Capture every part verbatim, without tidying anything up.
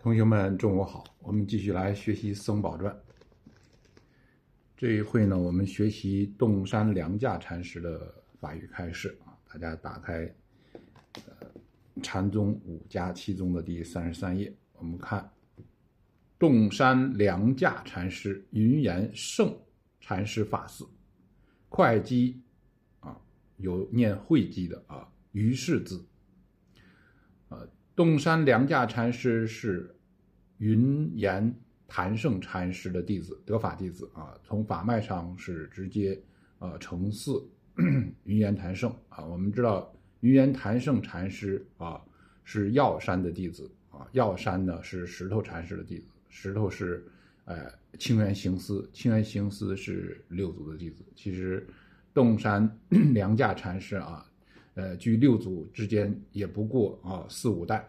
同学们，中午好！我们继续来学习《僧宝传》。这一回呢，我们学习洞山良价禅师的法语开示啊。大家打开呃禅宗五家七宗的第三十三页，我们看洞山良价禅师云岩圣禅师法寺，会稽啊，有念会稽的啊，于氏字。呃，洞山良价禅师是云岩坛圣禅师的弟子，得法弟子啊，从法脉上是直接呃承嗣云岩坛圣啊。我们知道云岩坛圣禅师啊是药山的弟子啊，药山呢是石头禅师的弟子，石头是呃清源行思，清源行思是六祖的弟子。其实洞山良价禅师啊，呃距六祖之间也不过啊四五代。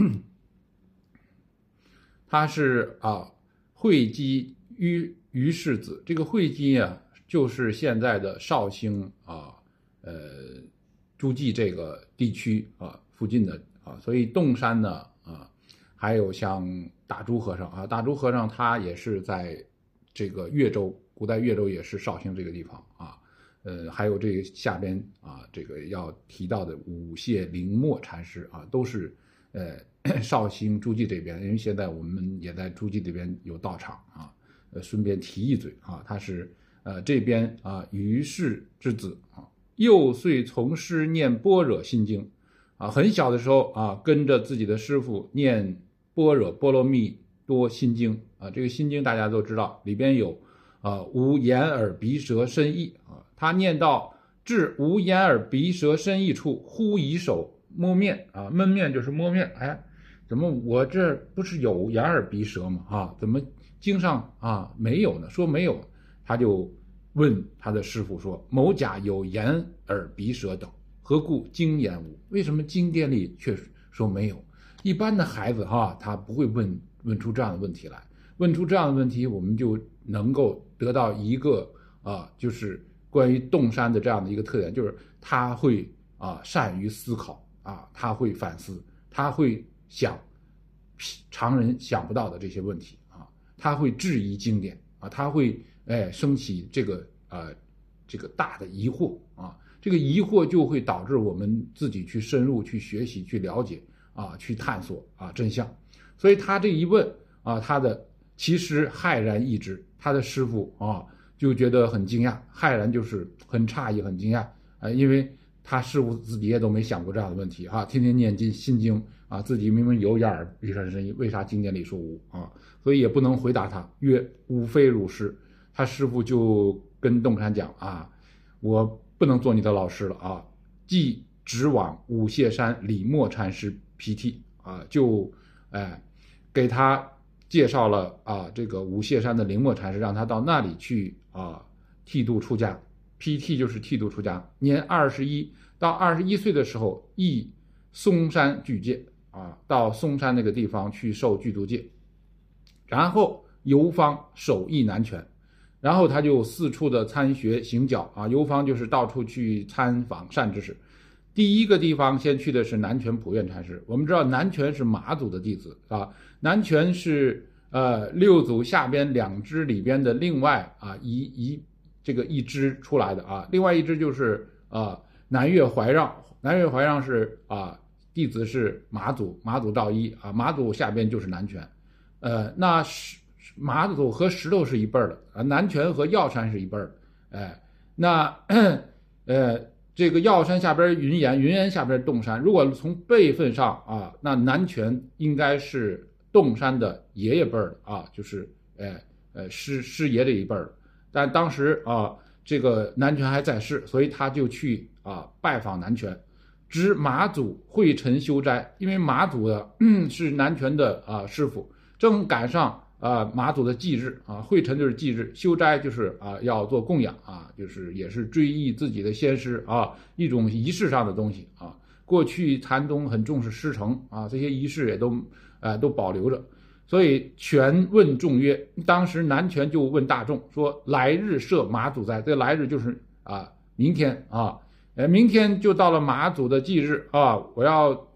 他是啊会稽于于氏子，这个会稽啊就是现在的绍兴啊呃诸暨这个地区啊附近的啊，所以洞山呢啊还有像大珠和尚啊，大珠和尚他也是在这个越州，古代越州也是绍兴这个地方啊，呃还有这个下边啊这个要提到的五谢灵默禅师啊，都是呃绍兴诸暨这边，因为现在我们也在诸暨这边有道场啊，呃，顺便提一嘴啊，他是呃这边啊于氏之子啊，幼岁从师念般若心经啊，很小的时候啊跟着自己的师父念般若波罗蜜多心经啊，这个心经大家都知道，里边有啊无眼耳鼻舌身意啊，他念到至无眼耳鼻舌身意处，忽以手摸面啊，闷面就是摸面，哎。怎么我这不是有眼耳鼻舌吗？啊，怎么经上啊没有呢？说没有，他就问他的师父说：“某甲有眼耳鼻舌等，何故经言无？为什么经典里却说没有？”一般的孩子哈，他不会问问出这样的问题来。问出这样的问题，我们就能够得到一个啊，就是关于洞山的这样的一个特点，就是他会啊善于思考啊，他会反思，他会想常人想不到的这些问题啊，他会质疑经典啊，他会哎升起这个呃这个大的疑惑啊，这个疑惑就会导致我们自己去深入去学习去了解啊，去探索啊真相。所以他这一问啊，他的其实骇然一之，他的师父啊就觉得很惊讶，骇然就是很诧异很惊讶啊，因为他师父自己也都没想过这样的问题哈、啊，天天念经心经啊，自己明明有眼耳鼻舌身意，为啥经典里说无啊？所以也不能回答他，曰吾非汝师。他师父就跟洞山讲啊，我不能做你的老师了啊，即直往五谢山李默禅师披剃啊，就哎给他介绍了啊这个五谢山的灵默禅师，让他到那里去啊剃度出家。披剃就是剃度出家，年二十一到二十一岁的时候，诣嵩山具戒啊，到嵩山那个地方去受具足戒，然后游方守诣南拳，然后他就四处的参学行脚啊，游方就是到处去参访善知识。第一个地方先去的是南拳普愿禅师，我们知道南拳是马祖的弟子啊，南拳是呃六祖下边两支里边的另外啊一一。这个一支出来的啊，另外一支就是啊南岳怀让，南岳怀让是啊弟子是马祖，马祖道一啊，马祖下边就是南拳，呃，那是马祖和石头是一辈儿的啊，南拳和药山是一辈儿的，哎，那呃这个药山下边云岩，云岩下边洞山，如果从辈分上啊，那南拳应该是洞山的爷爷辈儿的啊，就是哎呃师师爷这一辈儿的。但当时啊，这个南拳还在世，所以他就去啊拜访南拳，知马祖会陈修斋，因为马祖的、嗯、是南拳的啊师傅，正赶上啊马祖的忌日啊，会陈就是忌日，修斋就是啊要做供养啊，就是也是追忆自己的先师啊，一种仪式上的东西啊。过去禅宗很重视师承啊，这些仪式也都呃都保留着。所以权问众曰，当时南权就问大众说：“来日设马祖在。”这个来日就是啊，明天啊，呃，明天就到了马祖的忌日啊，我要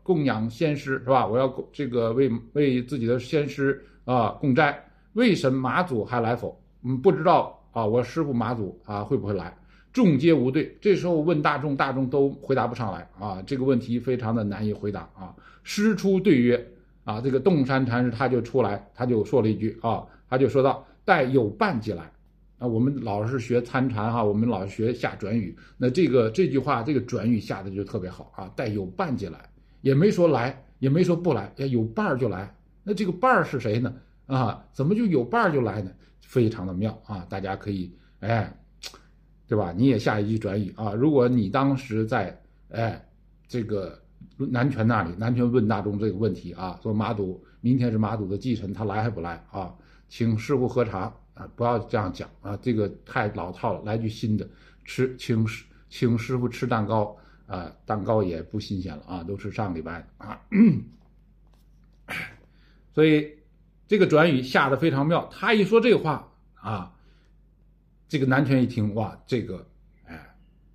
供养先师是吧？我要这个为为自己的先师啊供斋。未审马祖还来否？嗯，不知道啊，我师父马祖啊会不会来？众皆无对。这时候问大众，大众都回答不上来啊，这个问题非常的难以回答啊。师出对曰啊，这个洞山禅师他就出来，他就说了一句啊，他就说到待有伴即来。啊，我们老是学参禅哈，我们老是学下转语，那这个这句话这个转语下的就特别好啊，待有伴即来，也没说来，也没说不来，有伴就来。那这个伴是谁呢？啊，怎么就有伴就来呢？非常的妙啊！大家可以哎，对吧？你也下一句转语啊。如果你当时在哎这个南拳那里，南拳问大众这个问题啊，说马祖明天是马祖的忌辰，他来还不来啊？请师傅喝茶啊，不要这样讲啊，这个太老套了。来句新的，吃请请师傅吃蛋糕啊，蛋糕也不新鲜了啊，都是上礼拜的啊。所以这个转语下的非常妙，他一说这个话啊，这个南拳一听，哇，这个哎，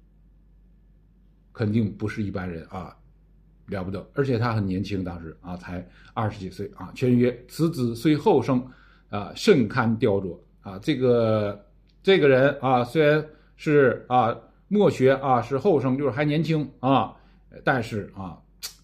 肯定不是一般人啊，了不得，而且他很年轻，当时啊才二十几岁啊。劝曰：此子虽后生啊，甚堪雕琢啊。这个这个人啊，虽然是啊末学啊，是后生，就是还年轻啊，但是啊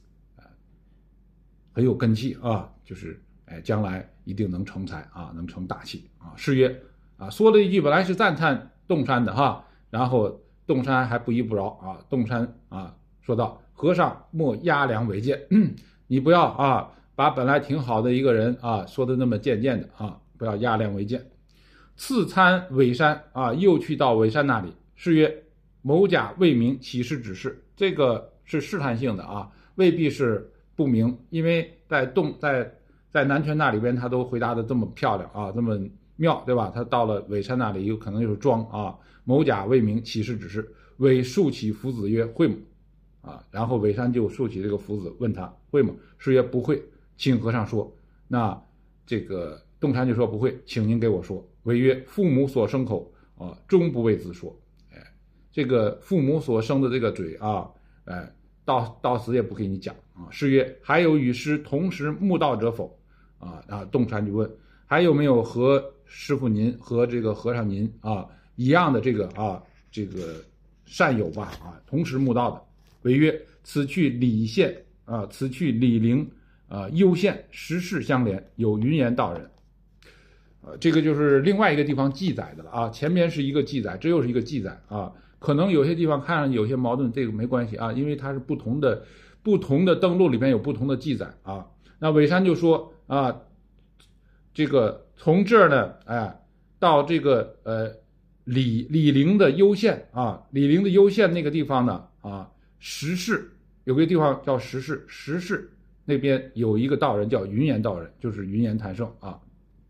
很有根气啊，就是哎将来一定能成才啊，能成大器啊。是曰啊，说了一句本来是赞叹洞山的哈，然后洞山还不依不饶啊。洞山啊说道：和尚莫压梁违谏，你不要啊把本来挺好的一个人啊说的那么渐渐的啊，不要压梁违谏。次参尾山啊，又去到尾山那里，是曰：某甲未明，起示指示。这个是试探性的啊，未必是不明，因为在洞在在南拳那里边，他都回答的这么漂亮啊，这么妙，对吧？他到了尾山那里，有可能就是装啊。某甲未明，起示指示。尾竖起福子曰：会吗？啊，然后尾山就竖起这个福子，问他会吗？是曰：不会，请和尚说。那这个洞山就说不会，请您给我说。尾曰：父母所生口啊，终不为子说。哎，这个父母所生的这个嘴啊，哎，到到死也不给你讲啊。是曰：还有与师同时慕道者否？啊，然后洞山就问还有没有和师傅您和这个和尚您啊一样的这个啊这个善友吧啊，同时慕道的。尾曰：此去李县啊，此去李陵啊，攸县时事相连，有云岩道人。呃，这个就是另外一个地方记载的了啊，前面是一个记载，这又是一个记载啊，可能有些地方看上去有些矛盾，这个没关系啊，因为它是不同的不同的登录里面有不同的记载啊。那尾山就说啊，这个从这儿呢，哎，到这个呃李李陵的攸县啊，李陵的攸县那个地方呢啊，石市有个地方叫石市，石市那边有一个道人叫云岩道人，就是云岩谭圣啊。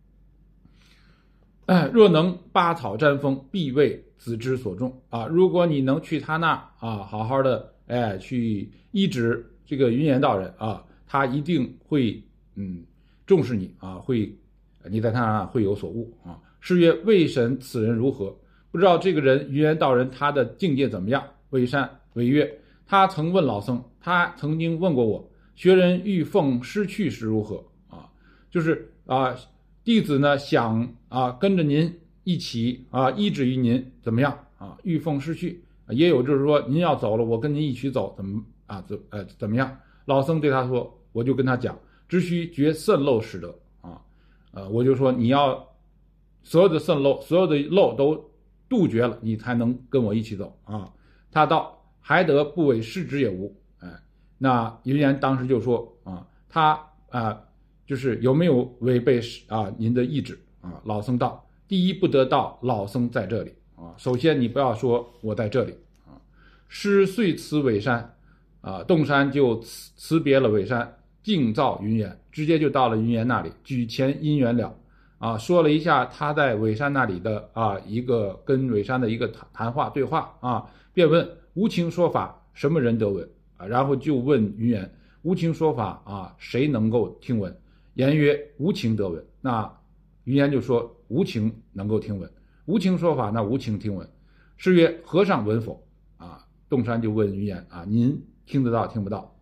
哎，若能拔草沾风，必为子之所重啊！如果你能去他那啊，好好的哎去医治这个云岩道人啊，他一定会嗯重视你啊，会你在他那会有所悟啊。是曰：未审此人如何？不知道这个人云岩道人他的境界怎么样？尾山尾曰：他曾问老僧，他曾经问过我，学人欲奉师去时如何啊？就是啊。弟子呢想啊跟着您一起啊依止于您怎么样啊？欲奉师去，也有就是说您要走了，我跟您一起走，怎么啊怎呃怎么样？老僧对他说，我就跟他讲，只需绝渗漏使得啊，呃我就说你要所有的渗漏，所有的漏都杜绝了，你才能跟我一起走啊。他道还得不违师职也无，哎，那云岩当时就说啊，他啊。就是有没有违背啊您的意志啊？老僧道：第一不得道，老僧在这里啊。首先你不要说我在这里啊。师遂辞尾山啊，洞山就辞辞别了尾山，径造云岩，直接就到了云岩那里，举前因缘了啊，说了一下他在尾山那里的啊一个跟尾山的一个谈话对话啊，便问无情说法什么人得闻啊？然后就问云岩无情说法啊，谁能够听闻？言曰无情得闻，那云岩就说无情能够听闻，无情说法那无情听闻。是曰和尚闻否啊？洞山就问云岩啊，您听得到听不到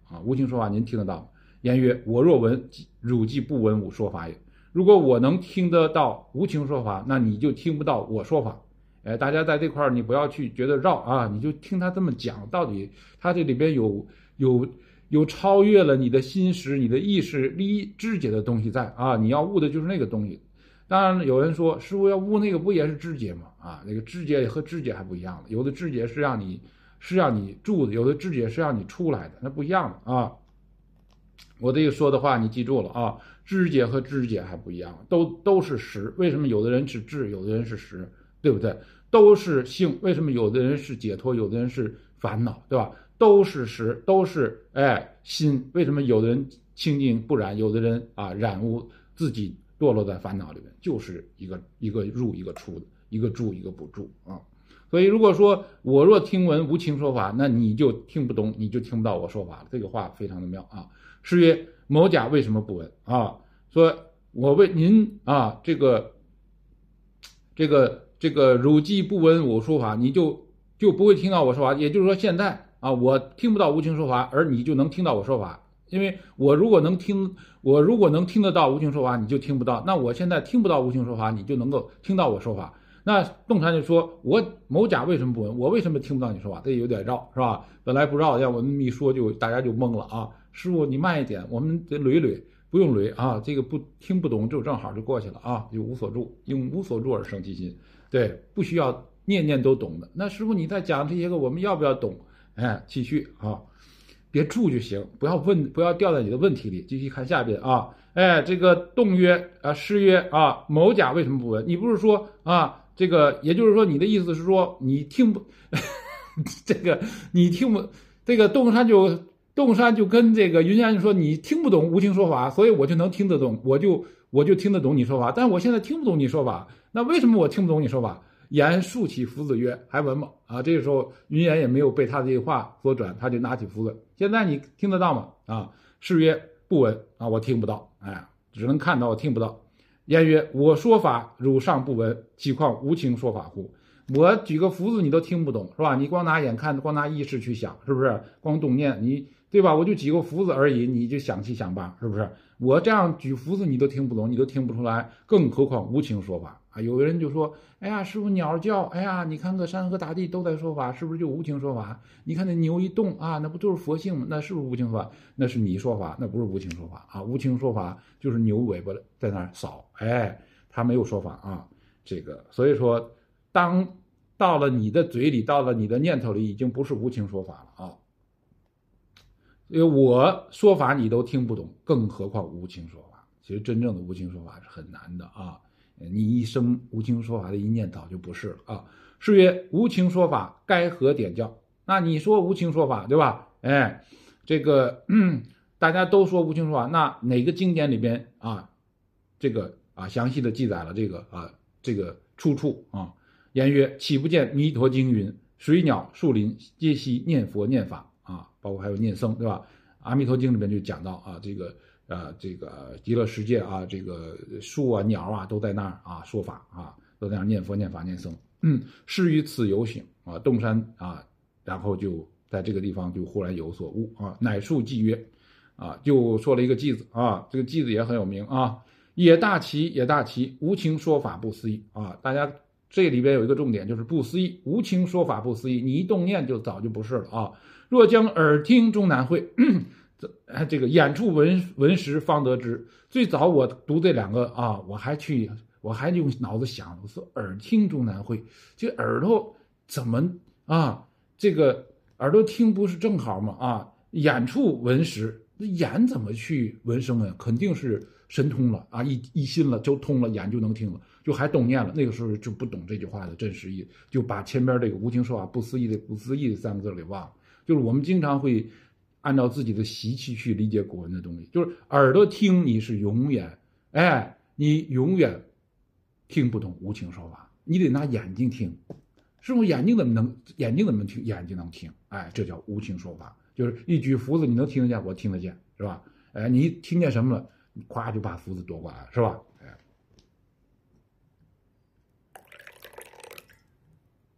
啊，无情说法您听得到吗？颜曰：我若闻，汝既不闻吾说法也。如果我能听得到无情说法，那你就听不到我说法。哎，大家在这块儿你不要去觉得绕啊，你就听他这么讲，到底他这里边有有有超越了你的心识、你的意识、理知解的东西在啊，你要悟的就是那个东西。当然有人说，师傅要悟那个不也是知解吗？啊，那个知解和知解还不一样的，有的知解是让你是让你住的，有的知解是让你出来的，那不一样的啊。我这个说的话你记住了啊，知解和知解还不一样，都都是实。为什么有的人是智，有的人是实，对不对？都是性，为什么有的人是解脱，有的人是烦恼，对吧？都是实，都是哎心，为什么有的人清净不染，有的人啊染污自己堕落在烦恼里面，就是一个一个入一个出的，一个住一个不住啊。所以如果说我若听闻无情说法，那你就听不懂，你就听不到我说法了。这个话非常的妙啊。是曰：某甲为什么不闻啊？说我为您啊，这个这个这个汝既不闻我说法，你就就不会听到我说法。也就是说，现在啊，我听不到无情说法，而你就能听到我说法。因为我如果能听，我如果能听得到无情说法，你就听不到。那我现在听不到无情说法，你就能够听到我说法。那洞禅就说：我某甲为什么不闻？我为什么听不到你说话？这有点绕，是吧？本来不绕，要我们一说就大家就懵了啊！师傅你慢一点，我们得捋捋，不用捋啊，这个不听不懂就正好就过去了啊，就无所住，用无所住而生其心，对，不需要念念都懂的。那师傅你在讲这些个，我们要不要懂？哎，继续啊，别住就行，不要问，不要掉在你的问题里。继续看下边啊，哎，这个动曰啊，师曰啊，某甲为什么不闻？你不是说啊？这个也就是说，你的意思是说，你听不，这个你听不，这个洞山就洞山就跟这个云山就说，你听不懂无情说法，所以我就能听得懂，我就我就听得懂你说法，但我现在听不懂你说法，那为什么我听不懂你说法？言竖起斧子曰：还闻吗？啊，这个时候云岩也没有被他这句话所转，他就拿起斧子，现在你听得到吗？啊，是曰不闻啊，我听不到，哎，只能看到，我听不到。颜曰：我说法汝尚不闻，岂况无情说法乎？我举个符子你都听不懂，是吧？你光拿眼看，光拿意识去想，是不是？光动念，你对吧？我就举个符子而已，你就想七想八，是不是？我这样举符子你都听不懂，你都听不出来，更何况无情说法啊？有的人就说：哎呀，师傅鸟叫，哎呀，你看个山河大地都在说法，是不是就无情说法？你看那牛一动啊，那不就是佛性吗？那是不是无情说法？那是你说法，那不是无情说法啊！无情说法就是牛尾巴在那儿扫，哎，他没有说法啊。这个，所以说，当到了你的嘴里，到了你的念头里，已经不是无情说法了啊。因为我说法你都听不懂，更何况无情说法。其实真正的无情说法是很难的啊！你一生无情说法的一念早就不是了啊。是曰：无情说法该何典教？那你说无情说法，对吧？哎，这个、嗯、大家都说无情说法，那哪个经典里边啊，这个啊详细的记载了这个啊这个出处啊？颜曰：岂不见弥陀经云：水鸟树林皆悉念佛念法啊，包括还有念僧，对吧？阿弥陀经里面就讲到啊，这个呃这个极乐世界啊，这个树啊鸟啊都在那儿啊说法啊，都在那儿念佛念法念僧。嗯，是于此有醒啊，洞山啊，然后就在这个地方就忽然有所悟啊，乃述偈曰啊，就说了一个偈子啊，这个偈子也很有名啊，也大奇也大奇，无情说法不思议啊，大家。这里边有一个重点，就是不思议，无情说法不思议，你一动念就早就不是了啊！若将耳听终难会，这个眼触闻闻识方得知。最早我读这两个啊，我还去，我还用脑子想，我说耳听终难会，这耳朵怎么啊？这个耳朵听不是正好吗？啊，眼触闻识，那眼怎么去闻声啊？肯定是神通了啊，一一心了就通了，眼就能听了。就还动念了，那个时候就不懂这句话的真实意，就把前边这个无情说法不思议的不思议的三个字给忘了。就是我们经常会按照自己的习气去理解古文的东西，就是耳朵听你是永远，哎，你永远听不懂无情说法，你得拿眼睛听。师傅眼睛怎么能眼睛怎么能听？眼睛能听，哎，这叫无情说法。就是一举斧子你能听得见，我听得见，是吧？哎，你听见什么了，你咵就把斧子夺过来，是吧？哎。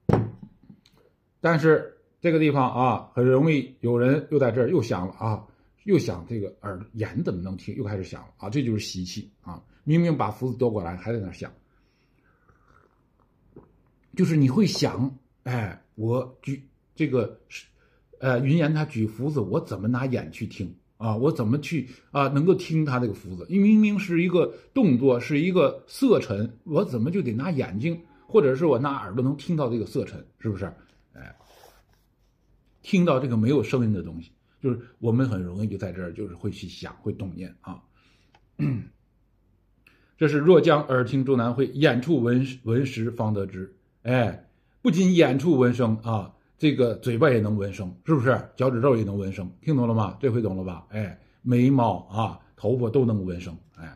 但是这个地方啊，很容易有人又在这儿又想了啊， 又想这个耳眼怎么能听，又开始想了啊，这就是习气啊！明明把福子夺过来，还在那想，就是你会想，哎，我举这个呃云岩他举福子，我怎么拿眼去听啊？我怎么去啊能够听他这个福子？因为明明是一个动作，是一个色尘，我怎么就得拿眼睛，或者是我拿耳朵能听到这个色尘，是不是？哎，听到这个没有声音的东西。就是我们很容易就在这儿，就是会去想，会动念啊。这是若将耳听周南会，眼处闻闻时方得知。哎，不仅眼处闻声啊，这个嘴巴也能闻声，是不是？脚趾头也能闻声，听懂了吗？这回懂了吧？哎，眉毛啊、头发都能闻声。哎，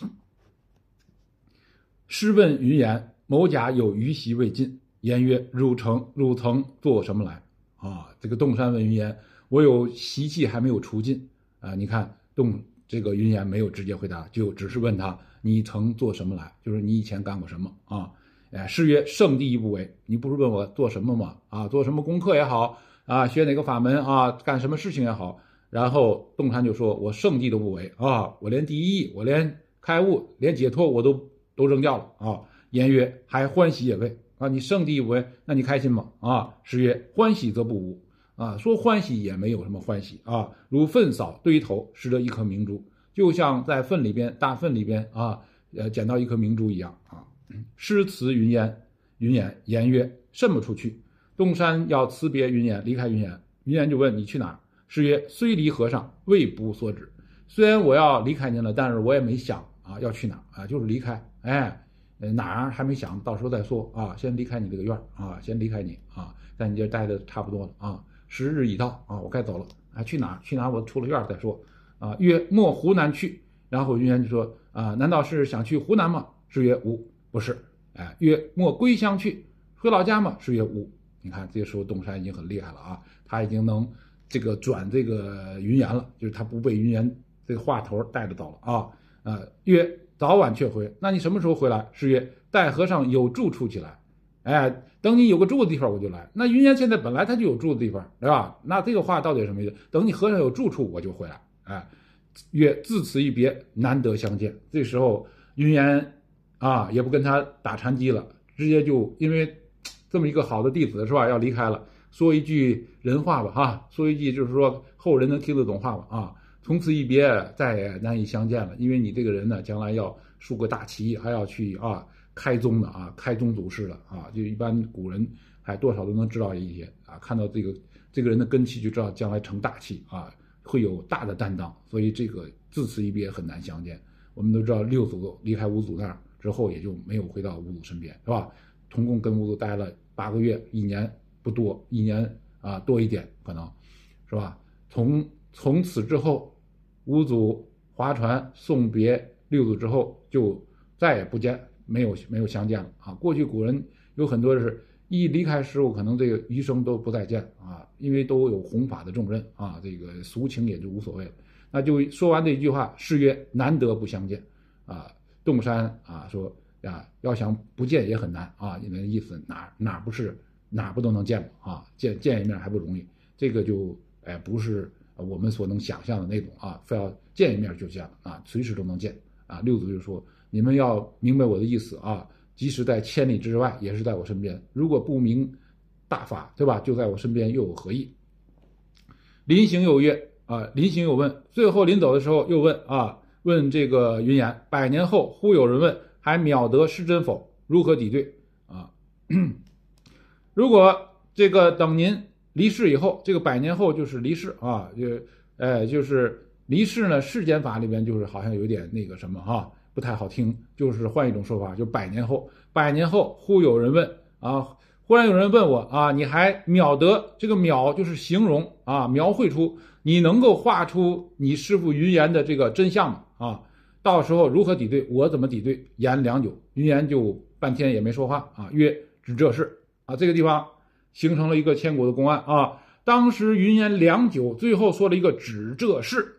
师问云岩，某甲有余习未尽，言曰：汝曾汝曾做什么来？啊，这个洞山问云岩。我有习气还没有除尽啊！你看，洞这个云岩没有直接回答，就只是问他：你曾做什么来？就是你以前干过什么啊？哎，师曰：圣地亦不为。你不是问我做什么吗？啊，做什么功课也好啊，学哪个法门啊，干什么事情也好。然后洞山就说：我圣地都不为啊，我连第一义，我连开悟，连解脱我都都扔掉了啊。言曰：还欢喜也未啊，你圣地亦不为，那你开心吗？啊，师曰：欢喜则不无。啊，说欢喜也没有什么欢喜啊，如粪扫堆头，拾得一颗明珠，就像在粪里边大粪里边啊，呃，捡到一颗明珠一样啊。诗辞云岩，云岩言曰：甚么处去？洞山要辞别云岩，离开云岩，云岩就问你去哪儿？师曰：虽离和尚，未不所指。虽然我要离开您了，但是我也没想啊要去哪儿啊，就是离开，哎，哪儿还没想，到时候再说啊，先离开你这个院啊，先离开你啊，在你这待的差不多了啊。时日已到啊，我该走了啊！去哪儿？去哪儿？我出了院再说啊。曰：莫湖南去。然后云岩就说啊，难道是想去湖南吗？师曰：无，不是。哎，曰：莫归乡去，回老家吗？师曰：无。你看，这个时候洞山已经很厉害了啊，他已经能这个转这个云岩了，就是他不被云岩这个话头带着走了啊。呃，曰：早晚却回。那你什么时候回来？师曰：待和尚有住处起来。哎，等你有个住的地方我就来。那云岩现在本来他就有住的地方，对吧？那这个话到底什么意思？等你和尚有住处我就回来。哎，曰：自此一别，难得相见。这时候云岩啊也不跟他打禅机了，直接就因为这么一个好的弟子是吧，要离开了，说一句人话吧哈，说一句就是说后人能听得懂话吧啊。从此一别，再也难以相见了。因为你这个人呢，将来要树个大旗，还要去啊。开宗的啊，开宗祖师的啊，就一般古人还多少都能知道一些啊，看到这个这个人的根器就知道将来成大器啊，会有大的担当，所以这个自此一别很难相见。我们都知道六祖离开五祖那儿之后，也就没有回到五祖身边，是吧？同共跟五祖待了八个月，一年不多，一年啊多一点可能，是吧？从从此之后，五祖划船送别六祖之后，就再也不见。没有没有相见了啊！过去古人有很多是一离开师傅，可能这个余生都不再见啊，因为都有弘法的重任啊，这个俗情也就无所谓了。那就说完这一句话，誓曰难得不相见啊。洞山啊说啊，要想不见也很难啊，你的意思哪哪不是哪不都能见啊？见见一面还不容易，这个就哎不是我们所能想象的那种啊，非要见一面就见了啊，随时都能见啊。六祖就说。你们要明白我的意思啊！即使在千里之外，也是在我身边。如果不明大法，对吧？就在我身边，又有何意？临行有曰啊，临行有问。最后临走的时候又问啊，问这个云岩：百年后忽有人问，还渺得是真否？如何抵对啊？如果这个等您离世以后，这个百年后就是离世啊，就哎就是离世呢，世间法里边就是好像有点那个什么哈。不太好听，就是换一种说法，就百年后，百年后忽有人问啊，忽然有人问我啊，你还渺得这个渺就是形容啊，描绘出你能够画出你师父云岩的这个真相吗？啊，到时候如何抵对？我怎么抵对？言良久，云岩就半天也没说话啊，曰只这事啊，这个地方形成了一个千古的公案啊。当时云岩良久，最后说了一个只这事，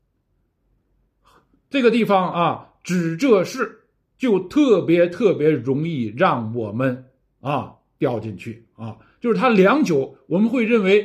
这个地方啊。只这事就特别特别容易让我们啊掉进去啊，就是他良久，我们会认为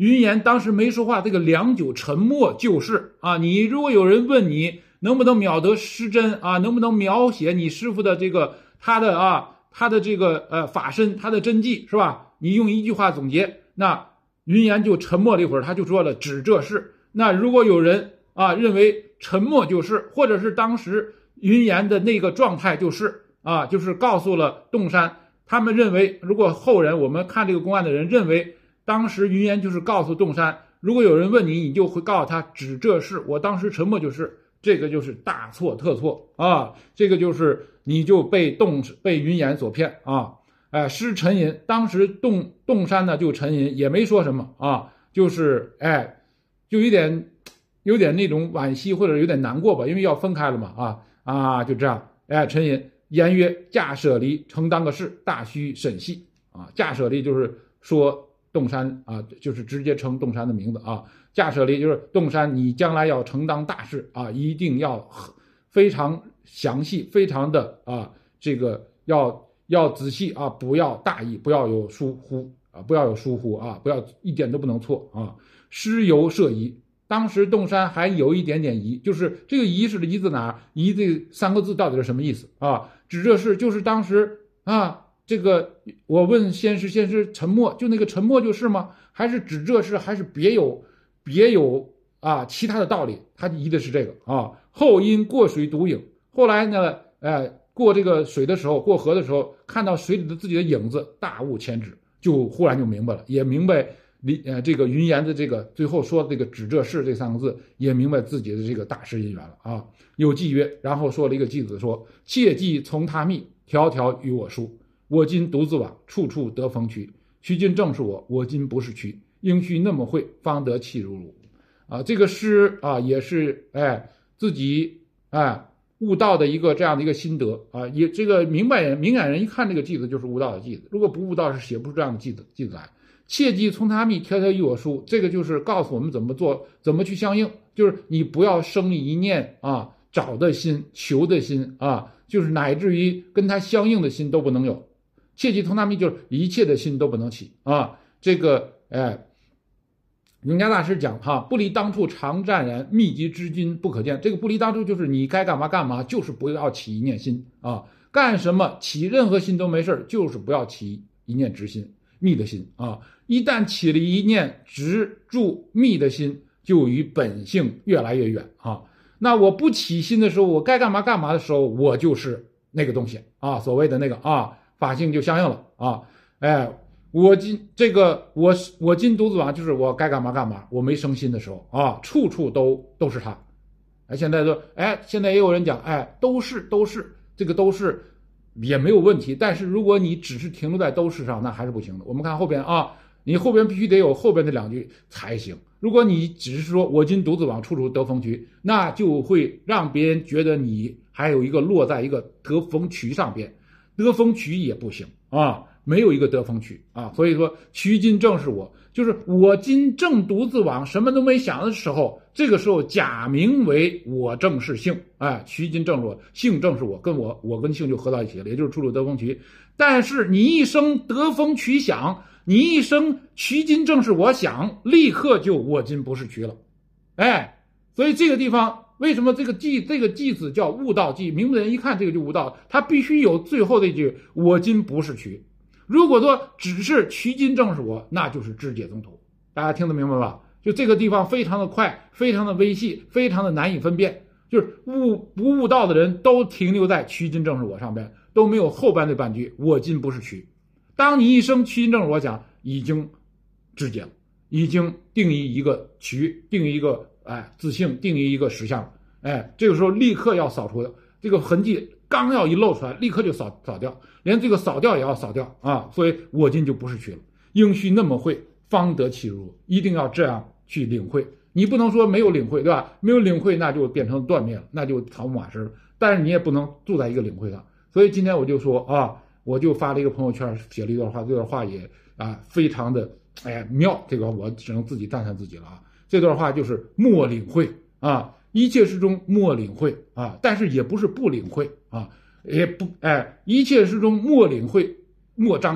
云岩当时没说话，这个良久沉默就是啊，你如果有人问你能不能秒得失真啊，能不能描写你师傅的这个他的啊他的这个呃法身，他的真迹是吧？你用一句话总结，那云岩就沉默了一会儿，他就说了只这事。那如果有人啊认为沉默就是，或者是当时云岩的那个状态就是啊，就是告诉了洞山，他们认为如果后人我们看这个公案的人认为当时云岩就是告诉洞山，如果有人问你，你就会告诉他只这事，我当时沉默就是，这个就是大错特错啊！这个就是你就被洞被云岩所骗啊！哎，师沉吟，当时洞洞山呢就沉吟，也没说什么啊，就是哎，就有点有点那种惋惜或者有点难过吧，因为要分开了嘛啊啊，就这样哎沉吟，言曰驾舍离，承当个事，大须审细啊！驾舍离就是说。洞山啊，就是直接称洞山的名字啊。驾舍离就是洞山，你将来要承当大事啊，一定要非常详细，非常的啊，这个要要仔细啊，不要大意，不要有疏忽啊，不要有疏忽啊，不要一点都不能错啊。师犹涉疑，当时洞山还有一点点疑，就是这个疑是疑字哪？疑这三个字到底是什么意思啊？指这事就是当时啊。这个我问先师，先师沉默，就那个沉默就是吗？还是指这事，还是别有别有啊其他的道理？他疑的是这个啊。后因过水独影，后来呢，呃，过这个水的时候，过河的时候，看到水里的自己的影子，大悟前指，就忽然就明白了，也明白李呃这个云岩的这个最后说的这个指这事这三个字，也明白自己的这个大事因缘了啊。有记曰，然后说了一个偈子说：切记从他密，条条与我疏。我今独自往，处处得风趣。须今正是我，我今不是躯。应须那么会，方得气如汝。啊，这个诗啊，也是哎自己哎悟道的一个这样的一个心得啊。也这个明白人、明眼人一看这个句子就是悟道的句子，如果不悟道是写不出这样的句子句子来。切记从他密，条条与我疏。这个就是告诉我们怎么做，怎么去相应。就是你不要生一念啊找的心、求的心啊，就是乃至于跟他相应的心都不能有。切记从他密就是一切的心都不能起啊！这个哎，永嘉大师讲哈，不离当处常湛然，密集之君不可见。这个不离当处就是你该干嘛干嘛，就是不要起一念心啊！干什么起任何心都没事，就是不要起一念直心、密的心啊！一旦起了一念直住密的心，就与本性越来越远啊！那我不起心的时候，我该干嘛干嘛的时候，我就是那个东西啊，所谓的那个啊。法性就相应了啊！哎，我今这个我我今独自往，就是我该干嘛干嘛，我没生心的时候啊，处处都都是他。哎，现在说，哎，现在也有人讲，哎，都是都是这个都是也没有问题，但是如果你只是停留在都是上，那还是不行的。我们看后边啊，你后边必须得有后边的两句才行。如果你只是说我今独自往，处处得风趣，那就会让别人觉得你还有一个落在一个得风趣上边。得风趣也不行啊，没有一个得风趣啊，所以说须今正是我，就是我今正独自往，什么都没想的时候，这个时候假名为我正是性，哎，须今正是我，性正是我，跟我我跟性就合到一起了，也就是处处得风趣。但是你一生得风趣想，你一生须今正是我想，立刻就我今不是躯了，哎，所以这个地方。为什么这个偈这个偈子叫悟道偈？明白人一看这个就悟道，他必须有最后的一句“我今不是躯”。如果说只是躯今正是我，那就是知解宗途。大家听得明白吧？就这个地方非常的快，非常的微细，非常的难以分辨。就是悟不悟道的人都停留在躯今正是我上边，都没有后边那半句“我今不是躯”。当你一生躯今正是我想，已经知解了，已经定义一个躯，定义一个。哎，自性定义一个实相，哎，这个时候立刻要扫除这个痕迹，刚要一露出来，立刻就扫扫掉，连这个扫掉也要扫掉啊！所以我今就不是躯了，应须那么会，方得其如，一定要这样去领会。你不能说没有领会，对吧？没有领会，那就变成断灭了，那就草木马失了。但是你也不能住在一个领会上，所以今天我就说啊，我就发了一个朋友圈，写了一段话，这段话也啊非常的哎妙，这个我只能自己赞叹自己了啊。这段话就是莫领会啊，一切事中莫领会啊，但是也不是不领会啊，也不哎，一切事中莫领会，莫张口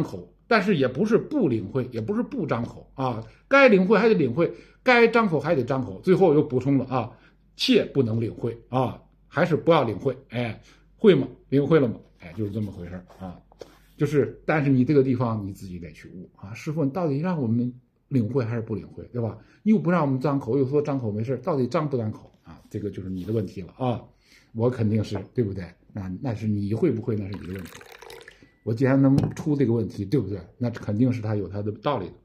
但是也不是不领会，也不是不张口啊，该领会还得领会，该张口还得张口。最后又补充了啊，切不能领会啊，还是不要领会。哎，会吗？领会了吗？哎，就是这么回事啊。就是，但是你这个地方你自己得去悟啊。师傅，你到底让我们领会还是不领会，对吧？又不让我们张口，又说张口没事，到底张不张口啊？这个就是你的问题了啊。我肯定是对不对？那那是你会不会，那是你的问题。我既然能出这个问题，对不对？那肯定是他有他的道理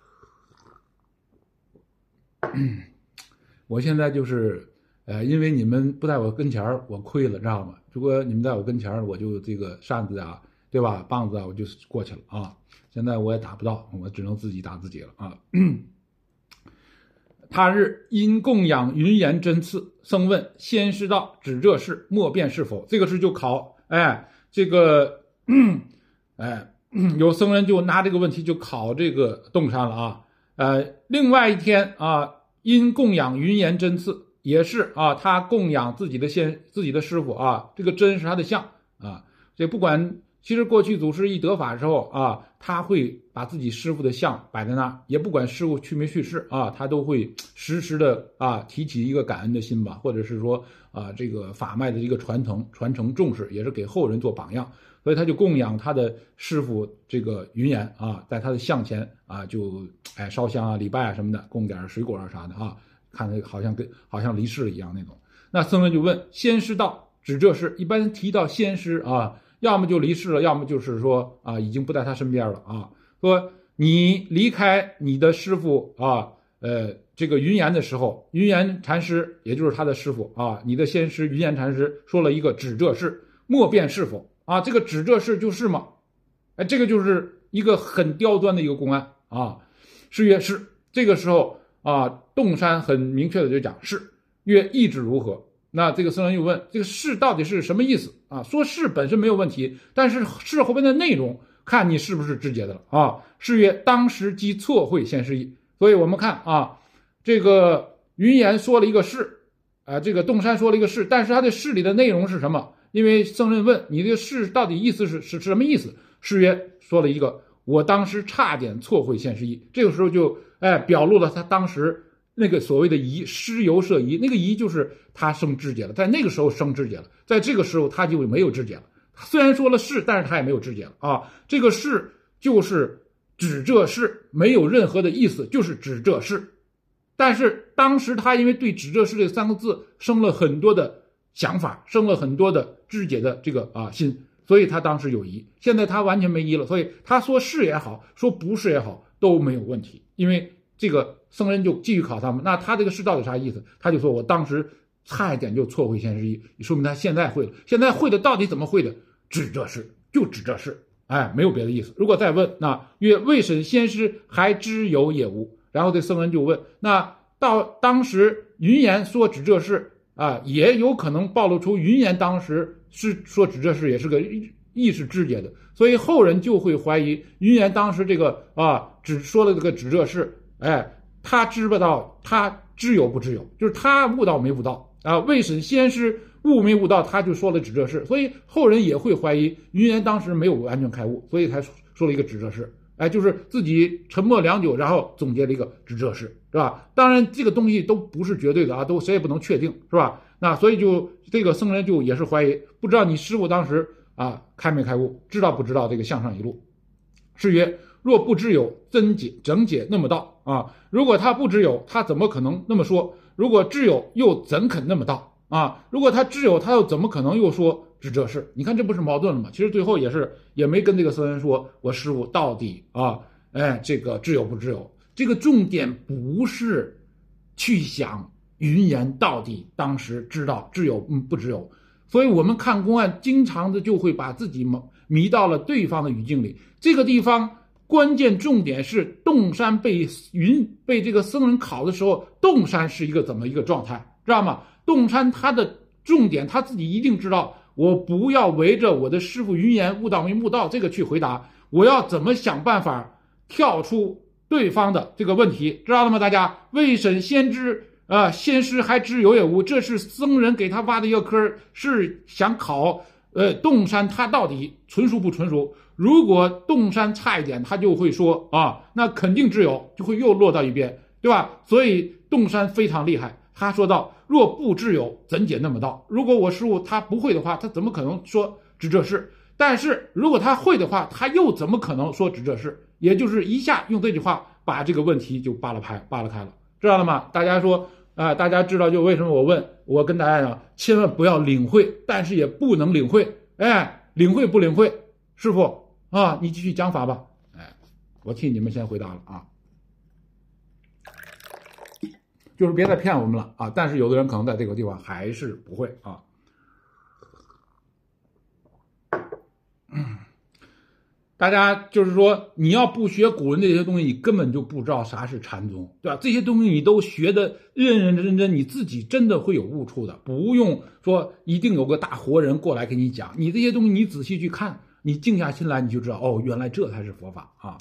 的。我现在就是，呃，因为你们不在我跟前儿，我亏了，知道吗？如果你们在我跟前儿，我就这个扇子啊，对吧？棒子啊，我就过去了啊。现在我也打不到，我只能自己打自己了啊。他日因供养云岩真次，僧问先师道：“指这事，莫辩是否？”这个事就考，哎，这个，哎，有僧人就拿这个问题就考这个洞山了啊。呃，另外一天啊，因供养云岩真次，也是啊，他供养自己的先自己的师傅啊，这个真是他的像啊。这不管，其实过去祖师一得法之后啊，他会把自己师傅的像摆在那，也不管师傅去没去世啊，他都会时时的啊提起一个感恩的心吧，或者是说啊这个法脉的一个传承传承重视，也是给后人做榜样，所以他就供养他的师傅这个云岩啊，在他的像前啊就哎烧香啊礼拜啊什么的，供点水果啊啥的啊，看着好像跟好像离世了一样那种。那僧人就问先师道：“指这事。”一般提到先师啊，要么就离世了，要么就是说啊，已经不在他身边了啊。说你离开你的师傅啊，呃，这个云岩的时候，云岩禅师也就是他的师傅啊，你的先师云岩禅师说了一个指这事，莫辩是否啊。这个指这事就是嘛，哎，这个就是一个很刁钻的一个公案啊。是曰是。这个时候啊，洞山很明确的就讲是。曰意志如何？那这个僧人又问，这个是到底是什么意思啊？说是本身没有问题，但是是后边的内容看你是不是知解的了啊。是曰当时即错会先师意。所以我们看啊，这个云岩说了一个是啊，这个洞山说了一个是，但是他的是里的内容是什么？因为僧人问你这个是到底意思是是什么意思？是曰说了一个我当时差点错会先师意。这个时候就哎表露了他当时那个所谓的疑，师由摄疑，那个疑就是他生知解了，在那个时候生知解了，在这个时候他就没有知解了。虽然说了是，但是他也没有知解了啊。这个是就是指这事，没有任何的意思，就是指这事。但是当时他因为对指这事这三个字生了很多的想法，生了很多的知解的这个啊心，所以他当时有疑。现在他完全没疑了，所以他说是也好，说不是也好都没有问题，因为这个僧人就继续考他们，那他这个是到底啥意思？他就说我当时差一点就错会先师意，说明他现在会了。现在会的到底怎么会的？指这事，就指这事，哎，没有别的意思。如果再问，那曰未审先师还知有也无？然后这僧人就问，那到当时云岩说指这事啊，也有可能暴露出云岩当时是说指这事也是个意识知解的，所以后人就会怀疑云岩当时这个啊只说了这个指这事。哎，他知不到，他知有不知有，就是他悟到没悟到啊？未审先师悟没悟到，他就说了指这事，所以后人也会怀疑云岩当时没有完全开悟，所以才说了一个指这事。哎，就是自己沉默良久，然后总结了一个指这事，是吧？当然，这个东西都不是绝对的啊，都谁也不能确定，是吧？那所以就这个僧人就也是怀疑，不知道你师傅当时啊开没开悟，知道不知道这个向上一路？是曰。若不知有，真解整解那么道啊？如果他不知有，他怎么可能那么说？如果知有，又怎肯那么道啊？如果他知有，他又怎么可能又说指这事？你看这不是矛盾了吗？其实最后也是也没跟这个僧人说，我师傅到底啊，哎，这个知有不知有？这个重点不是去想云岩到底当时知道知有嗯不知有，所以我们看公案经常的就会把自己迷到了对方的语境里，这个地方。关键重点是洞山被云被这个僧人考的时候，洞山是一个怎么一个状态，知道吗？洞山他的重点他自己一定知道，我不要围着我的师傅云岩悟道没悟道这个去回答，我要怎么想办法跳出对方的这个问题，知道了吗？大家未审先知啊、呃，先师还知有也无，这是僧人给他挖的一个坑，是想考呃洞山他到底纯熟不纯熟。 如果洞山差一点，他就会说啊，那肯定只有，就会又落到一边，对吧？所以洞山非常厉害，他说道：若不知有，怎解那么道？如果我师傅他不会的话，他怎么可能说知这事？但是如果他会的话，他又怎么可能说知这事？也就是一下用这句话把这个问题就扒拉开，扒拉开了，知道了吗？大家说啊、呃，大家知道就为什么我问，我跟大家讲，千万不要领会，但是也不能领会，哎，领会不领会？师傅啊，你继续讲法吧，哎，我替你们先回答了啊。就是别再骗我们了啊！但是有的人可能在这个地方还是不会啊。大家就是说，你要不学古人这些东西，你根本就不知道啥是禅宗，对吧？这些东西你都学的认认真真，你自己真的会有悟处的，不用说一定有个大活人过来给你讲。你这些东西你仔细去看，你静下心来，你就知道哦，原来这才是佛法啊！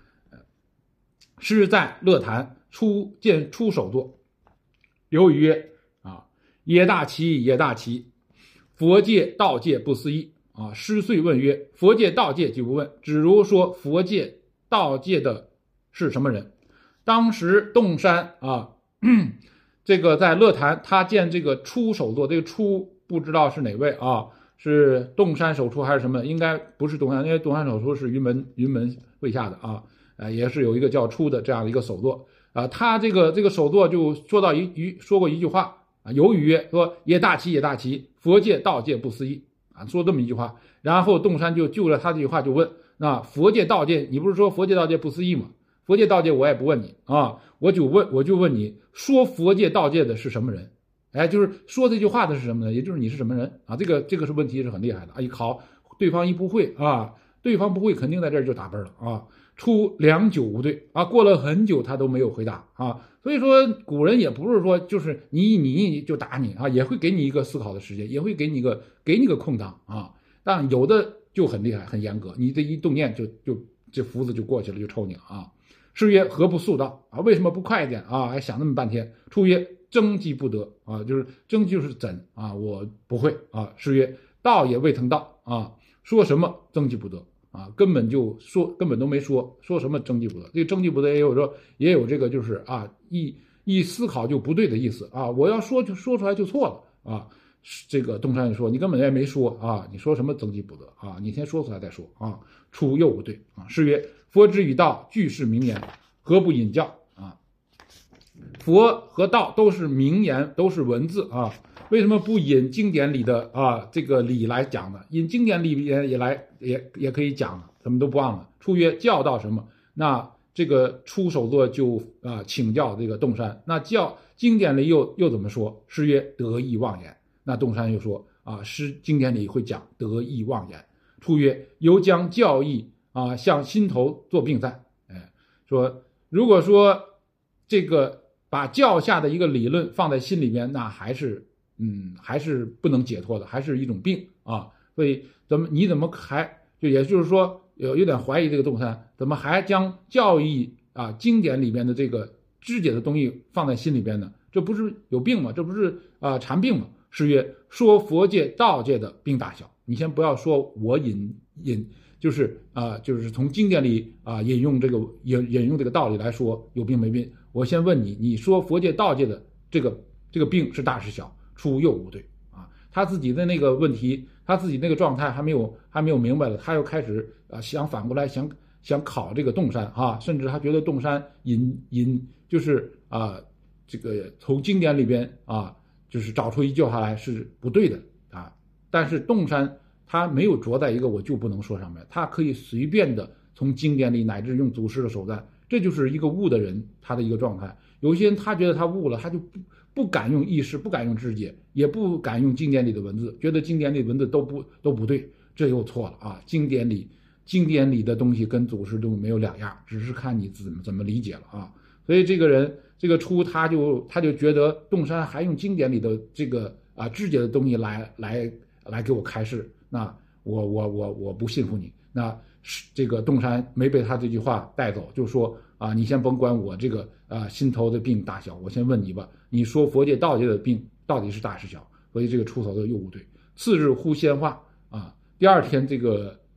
师在乐坛出见出首座。刘禹曰：“啊，也大奇，也大奇！佛界、道界不思议啊！”师遂问曰：“佛界、道界就不问，只如说佛界、道界的是什么人？”当时洞山啊，这个在乐坛，他见这个出首座，这个出不知道是哪位啊？是洞山首出还是什么？应该不是洞山，因为洞山首出是云门云门麾下的啊，呃，也是有一个叫出的这样的一个首座。啊，他这个这个首座就说到一一说过一句话啊，有语曰说也大奇也大奇，佛界道界不思议啊，说这么一句话。然后洞山就就着他这句话就问：那佛界道界，你不是说佛界道界不思议吗？佛界道界我也不问你啊，我就问我就问你说佛界道界的是什么人？哎，就是说这句话的是什么呢？也就是你是什么人啊？这个这个是问题是很厉害的啊！一考对方一不会啊，对方不会肯定在这儿就打分了啊。出良久无对啊，过了很久他都没有回答啊，所以说古人也不是说就是你你就打你啊，也会给你一个思考的时间，也会给你一个给你个空档啊。但有的就很厉害很严格，你这一动念就就这福子就过去了，就抽你了啊。师曰：何不速道啊？为什么不快一点啊？还想那么半天。出曰：征计不得啊，就是征就是怎啊，我不会啊。师曰：道也未曾到啊，说什么征计不得？啊，根本就说根本都没说说什么征计不得，这个征计不得也有说也有这个就是啊一一思考就不对的意思啊，我要说就说出来就错了啊。这个东山就说你根本也没说啊，你说什么征计不得啊？你先说出来再说啊。出又不对啊。师曰：佛之与道俱是名言，何不引教啊？佛和道都是名言，都是文字啊。为什么不引经典里的啊这个理来讲呢？引经典里边也来也也可以讲，怎么都不忘了。出曰：教道什么？那这个出首座就啊请教这个洞山，那教经典里又又怎么说？师曰：得意妄言。那洞山又说啊，师经典里会讲得意妄言。出曰：犹将教义啊向心头做并赞。哎，说如果说这个把教下的一个理论放在心里边，那还是。嗯，还是不能解脱的，还是一种病啊！所以怎么你怎么还就也就是说有有点怀疑这个洞山怎么还将教义啊经典里边的这个知解的东西放在心里边呢？这不是有病吗？这不是啊禅病吗？师曰：说佛界道界的病大小，你先不要说我引引就是啊就是从经典里啊引用这个引引用这个道理来说有病没病，我先问你，你说佛界道界的这个这个病是大是小？出又无对啊，他自己的那个问题，他自己那个状态还没有还没有明白了，他又开始啊想反过来想想考这个洞山啊，甚至他觉得洞山引引就是啊这个从经典里边啊就是找出一句话来是不对的啊，但是洞山他没有着在一个我就不能说上面，他可以随便的从经典里乃至用祖师的手段，这就是一个悟的人他的一个状态。有些人他觉得他悟了，他就不。不敢用意识，不敢用知觉，也不敢用经典里的文字，觉得经典里的文字都不都不对，这又错了啊！经典里经典里的东西跟祖师都没有两样，只是看你怎么怎么理解了啊！所以这个人这个出他就他就觉得洞山还用经典里的这个啊知觉的东西来来来给我开示，那我我我我不信服你。那这个洞山没被他这句话带走，就说啊，你先甭管我这个啊心头的病大小，我先问你吧，你说佛界道界的病到底是大是小？所以这个出头的又不对。次日呼仙化啊，第二天这个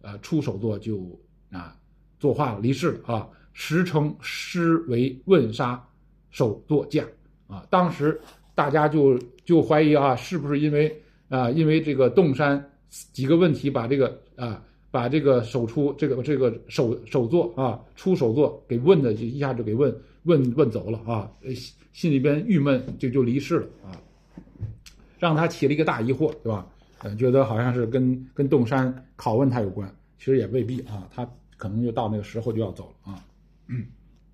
呃出手作就啊作画了，离世了啊。时称诗为问杀首作驾啊。当时大家就就怀疑啊，是不是因为啊因为这个洞山几个问题把这个啊把这个首出这个这个首首作啊出首作给问的就一下就给问问问走了啊，心里边郁闷，就就离世了啊，让他起了一个大疑惑，对吧？呃，觉得好像是跟跟洞山拷问他有关，其实也未必啊，他可能就到那个时候就要走了啊。嗯，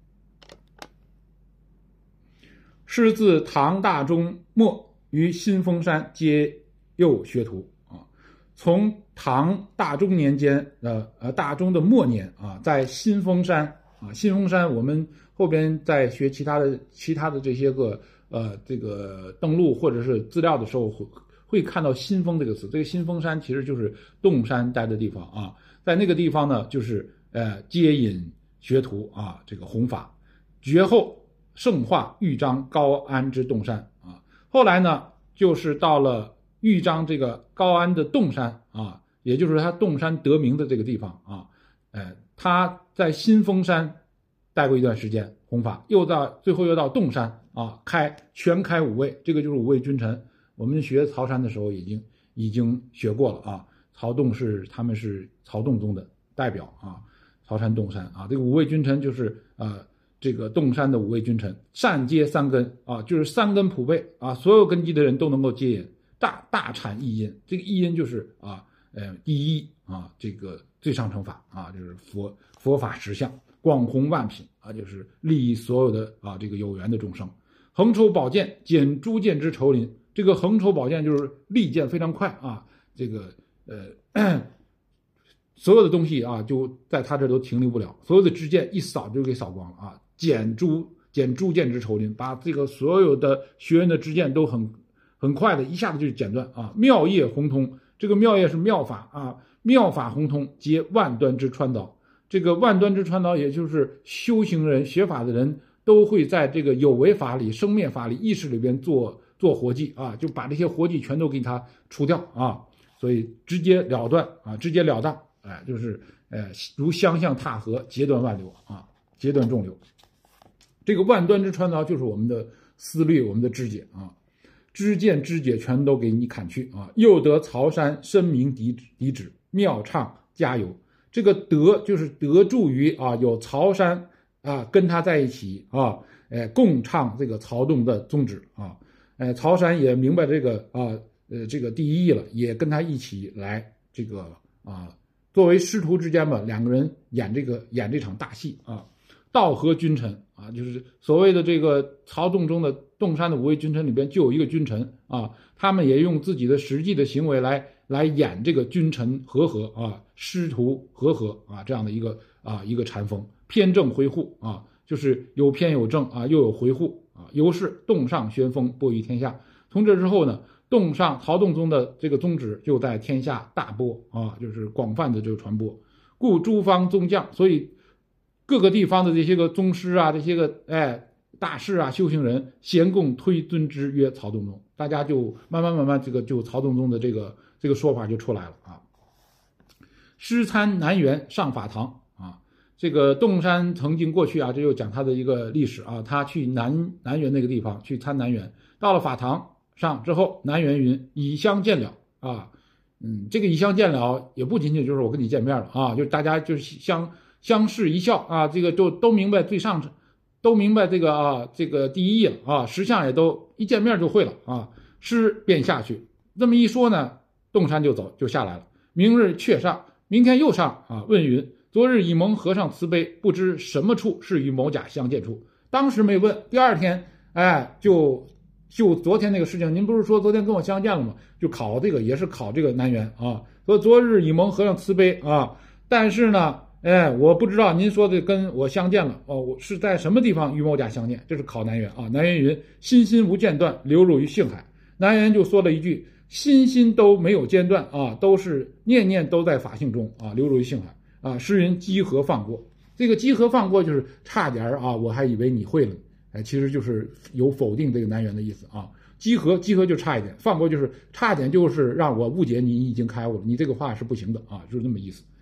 师自唐大中末于新丰山接右学徒啊，从唐大中年间呃呃大中的末年啊，在新丰山啊，新丰山我们后边在学其他的其他的这些个呃这个登录或者是资料的时候会会看到新丰这个词，这个新丰山其实就是洞山待的地方啊，在那个地方呢，就是呃接引学徒啊，这个弘法，绝后圣化豫章高安之洞山啊。后来呢，就是到了豫章这个高安的洞山啊，也就是他洞山得名的这个地方啊，呃，他在新丰山待过一段时间弘法，又到最后又到洞山啊，开全开五位，这个就是五位君臣。我们学曹山的时候已经已经学过了啊，曹洞是他们是曹洞宗的代表啊。曹山洞山啊，这个五位君臣就是呃这个洞山的五位君臣，善接三根啊，就是三根普被啊，所有根基的人都能够接引，大大产一因，这个一因就是啊呃第一啊这个最上乘法啊，就是佛佛法实相，广弘万品啊，就是利益所有的啊这个有缘的众生。横抽宝剑减诸剑之仇林，这个横抽宝剑就是利剑非常快啊，这个呃。所有的东西啊，就在他这都停留不了，所有的支箭一扫就给扫光了啊！减诸减诸剑之仇林，把这个所有的学员的支箭都很很快的一下子就剪断啊！妙业宏通，这个妙业是妙法啊，妙法宏通，皆万端之川导。这个万端之川导，也就是修行人、学法的人都会在这个有为法里、生灭法里、意识里边做做活计啊，就把这些活计全都给他除掉啊，所以直截了断啊，直截了当。哎，就是呃，如相向踏河，截断万流啊，截断众流。这个万端之川导就是我们的思虑，我们的知解啊，知见知解全都给你砍去啊。又得曹山深明嫡嫡旨，妙唱加油。这个得就是得助于啊，有曹山啊跟他在一起啊，哎，共唱这个曹洞的宗旨啊。哎，曹山也明白这个啊，呃，这个第一义了，也跟他一起来这个啊。作为师徒之间吧，两个人演这个演这场大戏啊，道合君臣啊，就是所谓的这个曹洞中的洞山的五位君臣里边就有一个君臣啊，他们也用自己的实际的行为来来演这个君臣和合啊，师徒和合啊这样的一个啊一个禅风，偏正回护啊，就是有偏有正啊，又有回护啊，由是洞上旋风播于天下。从这之后呢，洞上曹洞宗的这个宗旨就在天下大播啊，就是广泛的这个传播。故诸方宗将，所以各个地方的这些个宗师啊，这些个哎大士啊，修行人，咸共推尊之曰曹洞宗。大家就慢慢慢慢这个就曹洞宗的这个这个说法就出来了啊。师参南园上法堂啊，这个洞山曾经过去啊，这又讲他的一个历史啊，他去南南园那个地方去参南园，到了法堂上之后，南园云以相见了啊，嗯，这个以相见了也不仅仅就是我跟你见面了啊，就是大家就是相相视一笑啊，这个就都明白最上，都明白这个啊这个第一义了啊，实相也都一见面就会了啊，师便下去，这么一说呢，洞山就走就下来了。明日却上，明天又上啊，问云昨日以蒙和尚慈悲，不知什么处是与某甲相见处。当时没问，第二天哎就。就昨天那个事情，您不是说昨天跟我相见了吗？就考这个也是考这个南园啊，说昨日以蒙和尚慈悲啊，但是呢，哎，我不知道您说的跟我相见了哦，我是在什么地方与某甲相见？这是考南园啊。南园云心心无间断，流入于性海。南园就说了一句，心心都没有间断啊，都是念念都在法性中啊，流入于性海啊。诗云积和放过，这个积和放过就是差点啊，我还以为你会了。哎，其实就是有否定这个南园的意思啊。积和积和就差一点，放过就是差点，就是让我误解你已经开悟了，你这个话是不行的啊，就是这么意思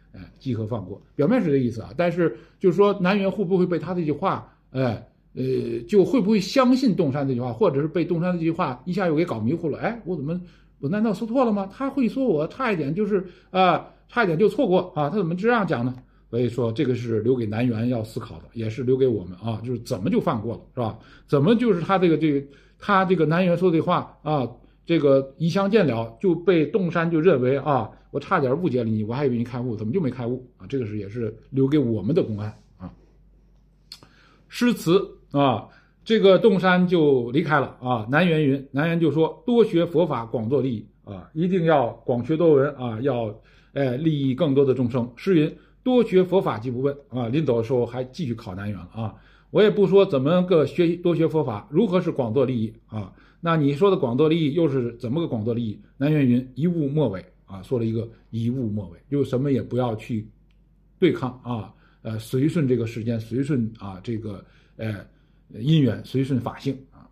哎，稽核放过，表面是这个意思啊。但是就是说南元会不会被他这句话，哎，呃，就会不会相信洞山这句话，或者是被洞山这句话一下又给搞迷糊了？哎，我怎么我难道说错了吗？他会说我差一点就是啊、呃，差一点就错过啊，他怎么这样讲呢？所以说这个是留给南元要思考的，也是留给我们啊，就是怎么就犯过了，是吧？怎么就是他这个这个他这个南元说的话啊，这个一相见了就被洞山就认为啊，我差点误解了你，我还以为你开悟，怎么就没开悟啊？这个是也是留给我们的公案啊。诗词啊，这个洞山就离开了啊。南元云，南元就说多学佛法，广做利益啊，一定要广学多闻啊，要哎利益更多的众生。诗云。多学佛法即不问啊！临走的时候还继续考南元了啊！我也不说怎么个学多学佛法，如何是广做利益啊？那你说的广做利益又是怎么个广做利益？南元云一物莫为啊，说了一个一物莫为，就什么也不要去对抗啊，呃，随顺这个时间，随顺啊这个呃因缘，随顺法性啊。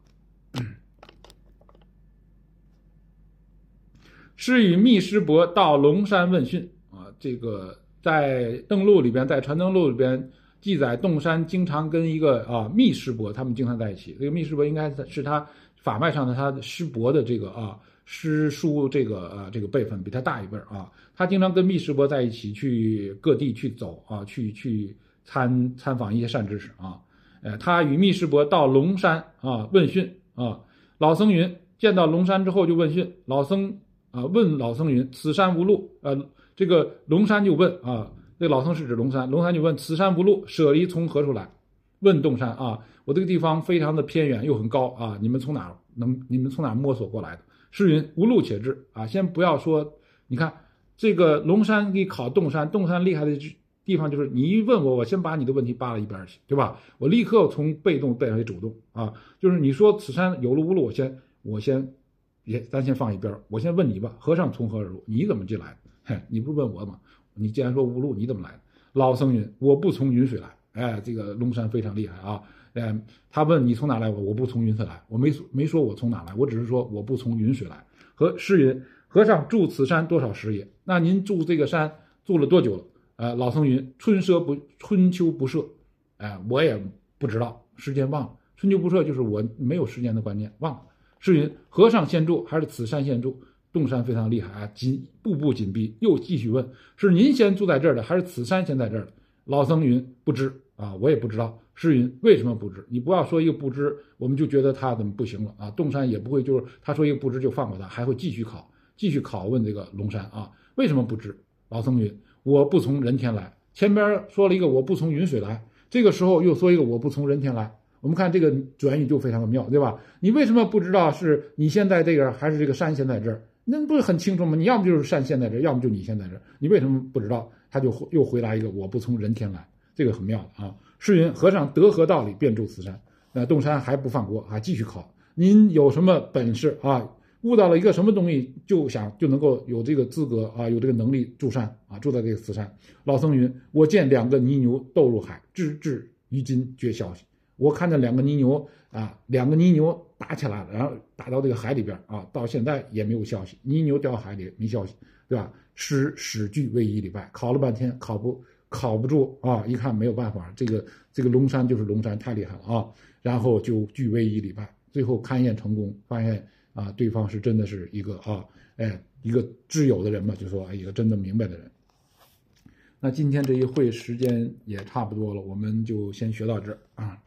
是以密师伯到龙山问讯啊，这个。在登录里边，在传灯录里边记载，洞山经常跟一个啊密师伯他们经常在一起。这个密师伯应该是他法脉上的他师伯的这个啊师叔这个啊这个辈分比他大一辈啊。他经常跟密师伯在一起去各地去走啊，去去参参访一些善知识啊。呃，他与密师伯到龙山啊问讯啊。老僧云见到龙山之后就问讯，老僧啊问老僧云：“此山无路。”呃。这个龙山就问啊，这个老僧是指龙山，龙山就问：“此山无路，舍离从何处来？”问洞山啊，我这个地方非常的偏远又很高啊，你们从哪能？你们从哪摸索过来的？诗云：“无路且至啊。”先不要说，你看这个龙山给考洞山，洞山厉害的地方就是你一问我，我先把你的问题扒到一边去，对吧？我立刻从被动变为主动啊，就是你说此山有路无路，我先我先也咱先放一边，我先问你吧，和尚从何而入？你怎么进来的？嘿，你不是问我吗？你既然说无路，你怎么来的？老僧云：“我不从云水来。”哎，这个龙山非常厉害啊！哎，他问你从哪来，我我不从云水来，我没没说我从哪来，我只是说我不从云水来。和诗云：“和尚住此山多少时也？”那您住这个山住了多久了？呃，老僧云：“春奢不春秋不设。”哎，我也不知道，时间忘了。春秋不设就是我没有时间的观念，忘了。诗云：“和尚先住还是此山先住？”洞山非常厉害啊，紧步步紧逼，又继续问：“是您先住在这儿的，还是此山先在这儿的？”老僧云：“不知啊，我也不知道。”诗云：“为什么不知？你不要说一个不知，我们就觉得他怎么不行了啊？洞山也不会就是他说一个不知就放过他，还会继续考，继续拷问这个龙山啊，为什么不知？”老僧云：“我不从人天来。”前边说了一个我不从云水来，这个时候又说一个我不从人天来。我们看这个转语就非常的妙，对吧？你为什么不知道是你现在这个还是这个山先在这儿？那不是很清楚吗？你要么就是山先在这儿，要么就你先在这儿，你为什么不知道？他就又回答一个我不从人天来，这个很妙啊。诗云：“和尚得何道理，便住此山？”那洞山还不放过啊，继续考。您有什么本事啊？悟到了一个什么东西，就想就能够有这个资格啊，有这个能力住山啊，住在这个此山。老僧云：“我见两个泥牛斗入海，至至于今绝消息。”我看见两个泥牛啊，两个泥牛打起来了，然后打到这个海里边啊，到现在也没有消息，泥牛掉海里没消息，对吧？史史具未一礼拜，考了半天考不考不住啊！一看没有办法，这个这个龙山就是龙山，太厉害了啊！然后就据为一礼拜，最后勘验成功，发现啊，对方是真的是一个啊，哎，一个知有的人嘛，就说一个真的明白的人。那今天这一会时间也差不多了，我们就先学到这儿啊。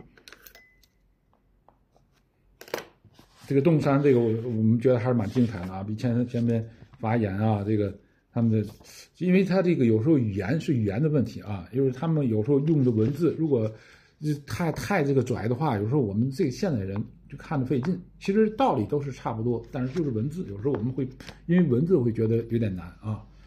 这个洞山，这个我我们觉得还是蛮精彩的啊，比前前面法眼啊，这个他们的，因为他这个有时候语言是语言的问题啊，就是他们有时候用的文字，如果太太这个拽的话，有时候我们这个现代人就看着费劲。其实道理都是差不多，但是就是文字，有时候我们会因为文字会觉得有点难啊。